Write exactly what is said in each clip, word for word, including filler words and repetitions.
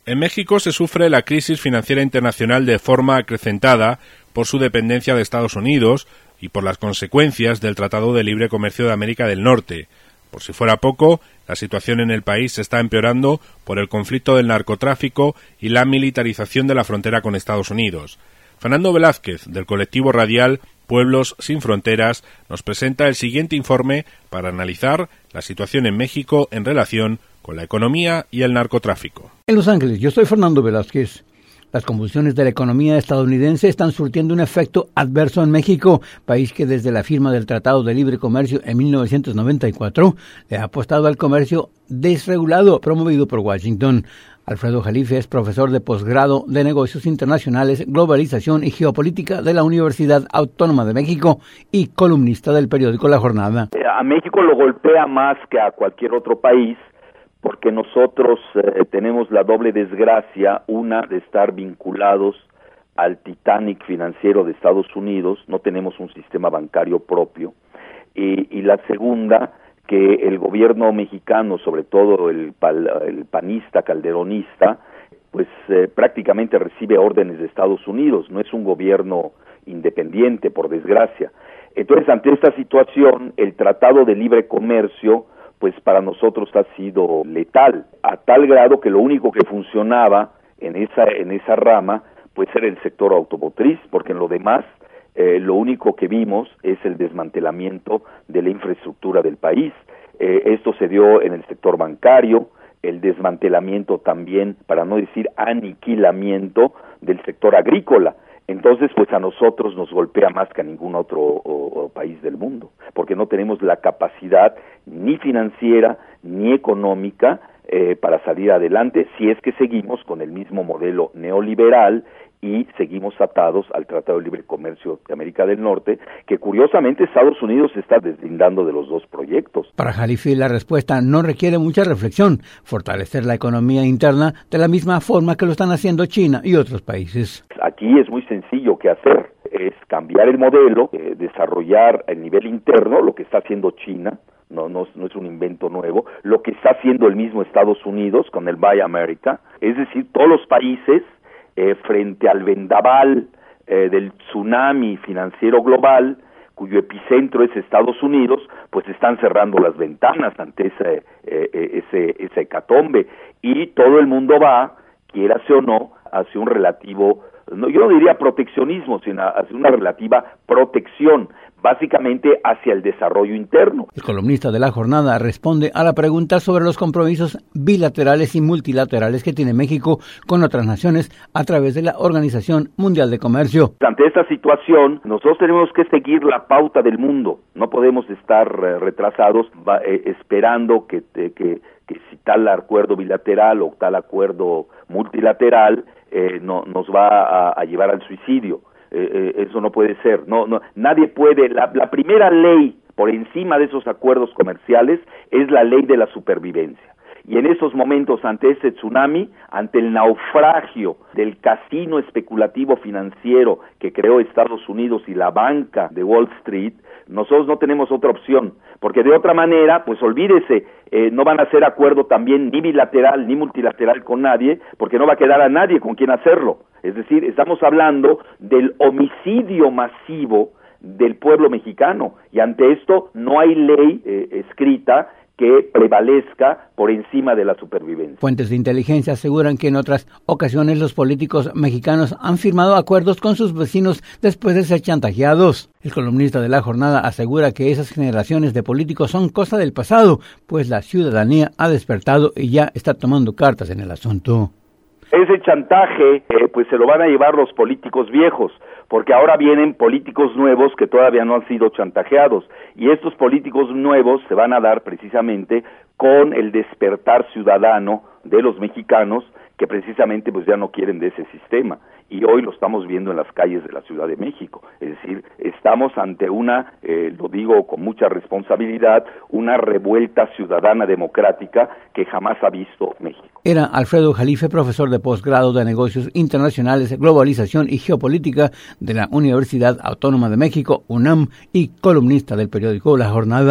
En México se sufre la crisis financiera internacional de forma acrecentada por su dependencia de Estados Unidos y por las consecuencias del Tratado de Libre Comercio de América del Norte. Por si fuera poco, la situación en el país se está empeorando por el conflicto del narcotráfico y la militarización de la frontera con Estados Unidos. Fernando Velázquez, del colectivo radial Pueblos Sin Fronteras, nos presenta el siguiente informe para analizar la situación en México en relación con la economía y el narcotráfico. En Los Ángeles, yo soy Fernando Velázquez. Las convulsiones de la economía estadounidense están surtiendo un efecto adverso en México, país que desde la firma del Tratado de Libre Comercio en mil novecientos noventa y cuatro le ha apostado al comercio desregulado promovido por Washington. Alfredo Jalife es profesor de posgrado de Negocios Internacionales, Globalización y Geopolítica de la Universidad Autónoma de México y columnista del periódico La Jornada. A México lo golpea más que a cualquier otro país, porque nosotros eh, tenemos la doble desgracia, una de estar vinculados al Titanic financiero de Estados Unidos, no tenemos un sistema bancario propio, y, y la segunda, que el gobierno mexicano, sobre todo el, pal, el panista, calderonista, pues eh, prácticamente recibe órdenes de Estados Unidos, no es un gobierno independiente, por desgracia. Entonces, ante esta situación, el Tratado de Libre Comercio pues para nosotros ha sido letal, a tal grado que lo único que funcionaba en esa en esa rama pues era el sector automotriz, porque en lo demás eh, lo único que vimos es el desmantelamiento de la infraestructura del país. Eh, esto se dio en el sector bancario, el desmantelamiento también, para no decir aniquilamiento, del sector agrícola. Entonces, pues a nosotros nos golpea más que a ningún otro o, o país del mundo, porque no tenemos la capacidad ni financiera ni económica eh, para salir adelante si es que seguimos con el mismo modelo neoliberal y seguimos atados al Tratado de Libre Comercio de América del Norte, que curiosamente Estados Unidos se está deslindando de los dos proyectos. Para Jalife, la respuesta no requiere mucha reflexión, fortalecer la economía interna de la misma forma que lo están haciendo China y otros países. Aquí es muy sencillo qué hacer, es cambiar el modelo, eh, desarrollar el nivel interno, lo que está haciendo China, no, no, no es un invento nuevo, lo que está haciendo el mismo Estados Unidos con el Buy America, es decir, todos los países Eh, frente al vendaval eh, del tsunami financiero global, cuyo epicentro es Estados Unidos, pues están cerrando las ventanas ante ese, eh, ese, ese hecatombe, y todo el mundo va, quiérase o no, hacia un relativo, no, yo no diría proteccionismo, sino hacia una relativa protección, básicamente hacia el desarrollo interno. El columnista de La Jornada responde a la pregunta sobre los compromisos bilaterales y multilaterales que tiene México con otras naciones a través de la Organización Mundial de Comercio. Ante esta situación, nosotros tenemos que seguir la pauta del mundo, no podemos estar eh, retrasados va, eh, esperando que, eh, que, que si tal acuerdo bilateral o tal acuerdo multilateral eh, no, nos va a, a llevar al suicidio. Eh, eh, eso no puede ser, no, no, nadie puede, la, la primera ley por encima de esos acuerdos comerciales es la ley de la supervivencia, y en esos momentos, ante ese tsunami, ante el naufragio del casino especulativo financiero que creó Estados Unidos y la banca de Wall Street, nosotros no tenemos otra opción, porque de otra manera, pues olvídese, eh, no van a hacer acuerdo también ni bilateral ni multilateral con nadie, porque no va a quedar a nadie con quien hacerlo. Es decir, estamos hablando del homicidio masivo del pueblo mexicano, y ante esto no hay ley eh, escrita que prevalezca por encima de la supervivencia. Fuentes de inteligencia aseguran que en otras ocasiones los políticos mexicanos han firmado acuerdos con sus vecinos después de ser chantajeados. El columnista de La Jornada asegura que esas generaciones de políticos son cosa del pasado, pues la ciudadanía ha despertado y ya está tomando cartas en el asunto. Ese chantaje, eh, pues se lo van a llevar los políticos viejos, porque ahora vienen políticos nuevos que todavía no han sido chantajeados, y estos políticos nuevos se van a dar precisamente con el despertar ciudadano de los mexicanos, que precisamente pues ya no quieren de ese sistema, y hoy lo estamos viendo en las calles de la Ciudad de México. Es decir, estamos ante una, eh, lo digo con mucha responsabilidad, una revuelta ciudadana democrática que jamás ha visto México. Era Alfredo Jalife, profesor de posgrado de Negocios Internacionales, Globalización y Geopolítica de la Universidad Autónoma de México, UNAM, y columnista del periódico La Jornada.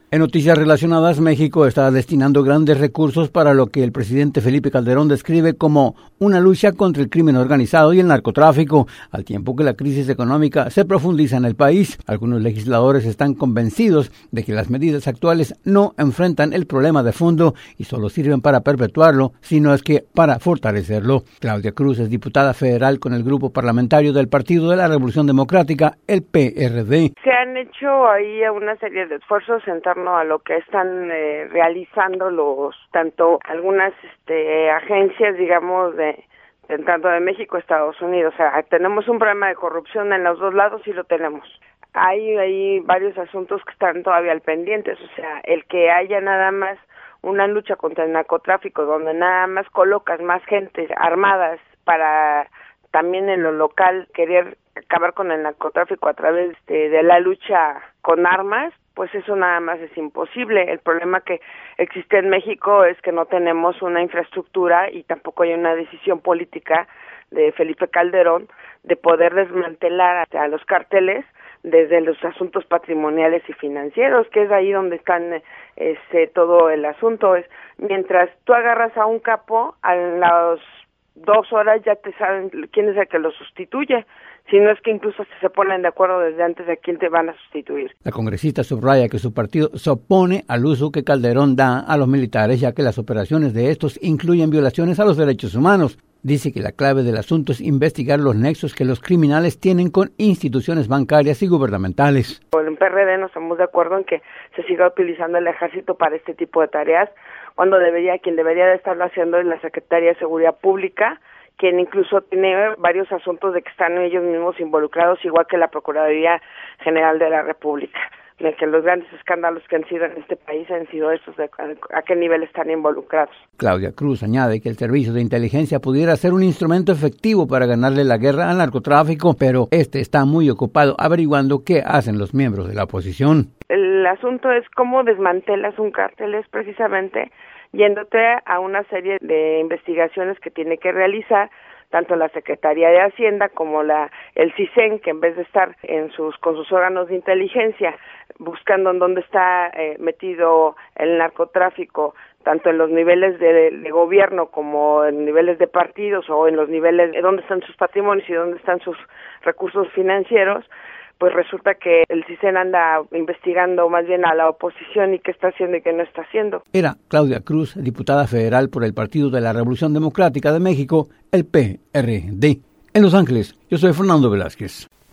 En noticias relacionadas, México está destinando grandes recursos para lo que el presidente Felipe Calderón describe como una lucha contra el crimen organizado y el narcotráfico, al tiempo que la crisis económica se profundiza en el país. Algunos legisladores están convencidos de que las medidas actuales no enfrentan el problema de fondo y solo sirven para perpetuarlo, sino es que para fortalecerlo. Claudia Cruz es diputada federal con el grupo parlamentario del Partido de la Revolución Democrática, el P R D. Se han hecho ahí una serie de esfuerzos en a lo que están eh, realizando los tanto algunas este, agencias, digamos, de, de tanto de México, Estados Unidos. O sea, tenemos un problema de corrupción en los dos lados y lo tenemos. Hay, hay varios asuntos que están todavía al pendientes. O sea, el que haya nada más una lucha contra el narcotráfico, donde nada más colocas más gente armadas para también en lo local querer acabar con el narcotráfico a través de, de la lucha con armas, pues eso nada más es imposible. El problema que existe en México es que no tenemos una infraestructura y tampoco hay una decisión política de Felipe Calderón de poder desmantelar a los cárteles desde los asuntos patrimoniales y financieros, que es ahí donde están ese, todo el asunto. Es mientras tú agarras a un capo, a las dos horas ya te saben quién es el que lo sustituye, si no es que incluso se ponen de acuerdo desde antes de quién te van a sustituir. La congresista subraya que su partido se opone al uso que Calderón da a los militares, ya que las operaciones de estos incluyen violaciones a los derechos humanos. Dice que la clave del asunto es investigar los nexos que los criminales tienen con instituciones bancarias y gubernamentales. En P R D no estamos de acuerdo en que se siga utilizando el ejército para este tipo de tareas, cuando debería, quien debería de estarlo haciendo es la Secretaría de Seguridad Pública, quien incluso tiene varios asuntos de que están ellos mismos involucrados, igual que la Procuraduría General de la República, de que los grandes escándalos que han sido en este país han sido estos, de a qué nivel están involucrados. Claudia Cruz añade que el servicio de inteligencia pudiera ser un instrumento efectivo para ganarle la guerra al narcotráfico, pero este está muy ocupado averiguando qué hacen los miembros de la oposición. El asunto es cómo desmantelas un cártel, es precisamente yéndote a una serie de investigaciones que tiene que realizar tanto la Secretaría de Hacienda como la el CISEN, que en vez de estar en sus con sus órganos de inteligencia buscando en dónde está eh, metido el narcotráfico, tanto en los niveles de, de gobierno como en niveles de partidos o en los niveles de dónde están sus patrimonios y dónde están sus recursos financieros, pues resulta que el CISEN anda investigando más bien a la oposición y qué está haciendo y qué no está haciendo. Era Claudia Cruz, diputada federal por el Partido de la Revolución Democrática de México, el P R D. En Los Ángeles, yo soy Fernando Velázquez.